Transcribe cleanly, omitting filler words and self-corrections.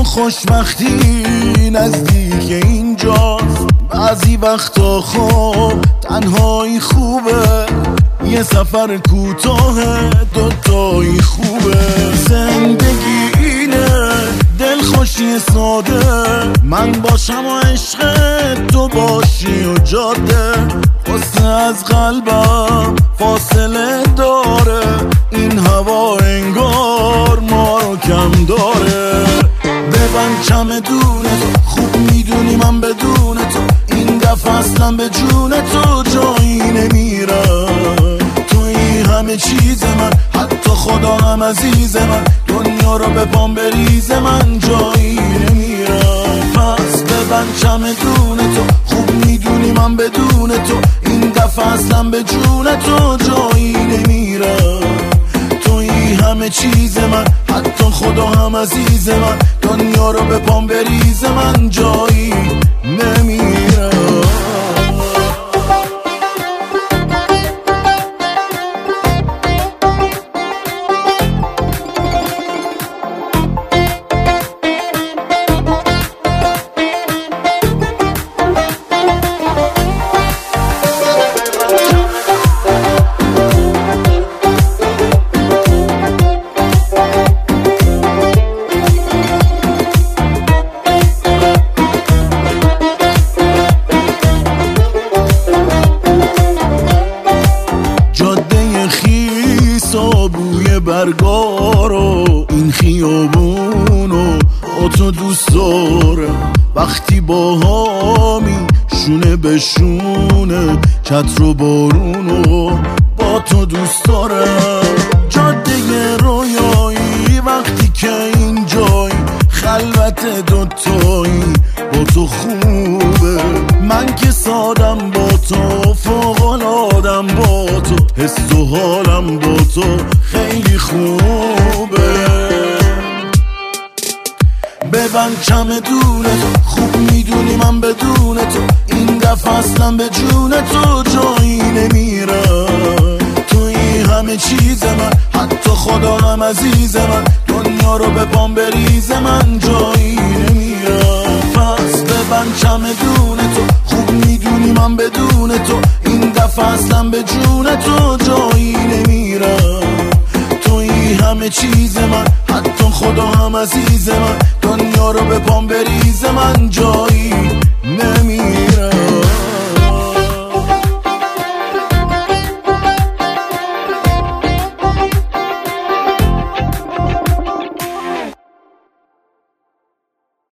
خوشبختی نزدیک اینجاست. بعضی وقتا خب تنهایی خوبه، یه سفر کوتاه دوتایی خوبه. زندگی اینه دلخوشی ساده، من باشم و عشق تو باشی و جاده. قصه از قلبم فاصله داره، این هوا انگار ما رو کم داره. ببند چمدون تو، خوب میدونی من بدون تو این دفعه اصلا به جون تو جایی نمیرم. توی همه چیز من، حتی خدا هم عزیز من، دنیا رو به پام بریز من جایی نمیرم. پس ببند چمدون تو، خوب میدونی من بدون تو این دفعه اصلا به جون تو جایی نمیرم. توی همه چیز من، حتی خدا هم عزیز من، دنیا رو به پام بریز من جایی نمیرم. بوی برگارو این خیابونو با تو دوست دارم. وقتی با هامی شونه به شونه، چتر و بارونو با تو دوست دارم. جاده رویایی وقتی که اینجایی، خلوت دوتایی با تو خوبه. من که سادم با تو، فوق‌العاده‌ام با تو، حس و حالم با تو خیلی خوبه. ببند چمدون تو، خوب میدونی من بدون تو این دفعه اصلا به جون تو جایی نمیرم. توی همه چیز من، حتی خدا هم عزیز من، دنیا رو به پام بریز من جایی نمیرم. پس ببند چمدون تو، خوب میدونی من بدون تو این دفعه اصلا به جون تو جایی نمیرم. توی همه چیز من، حتی خدا هم عزیز من، دنیا رو به پام بریز من جایی